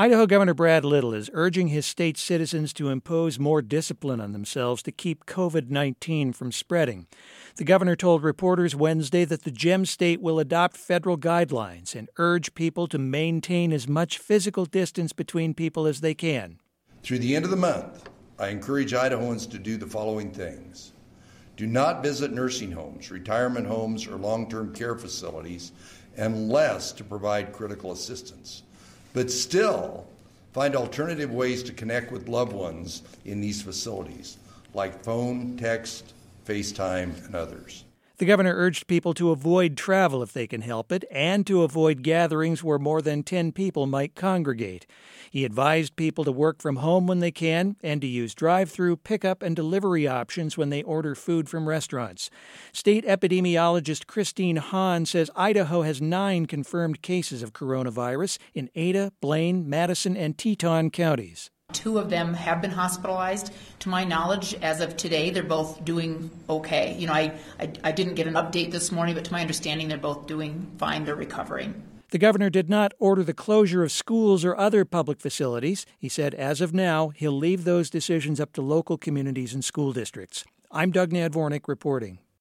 Idaho Governor Brad Little is urging his state's citizens to impose more discipline on themselves to keep COVID-19 from spreading. The governor told reporters Wednesday that the Gem State will adopt federal guidelines and urge people to maintain as much physical distance between people as they can. Through the end of the month, I encourage Idahoans to do the following things. Do not visit nursing homes, retirement homes, or long-term care facilities unless to provide critical assistance. But still, find alternative ways to connect with loved ones in these facilities, like phone, text, FaceTime, and others. The governor urged people to avoid travel if they can help it and to avoid gatherings where more than 10 people might congregate. He advised people to work from home when they can and to use drive-through, pickup, and delivery options when they order food from restaurants. State epidemiologist Christine Hahn says Idaho has 9 confirmed cases of coronavirus in Ada, Blaine, Madison, and Teton counties. 2 of them have been hospitalized. To my knowledge, as of today, they're both doing okay. I didn't get an update this morning, but to my understanding, they're both doing fine. They're recovering. The governor did not order the closure of schools or other public facilities. He said as of now, he'll leave those decisions up to local communities and school districts. I'm Doug Nadvornik reporting.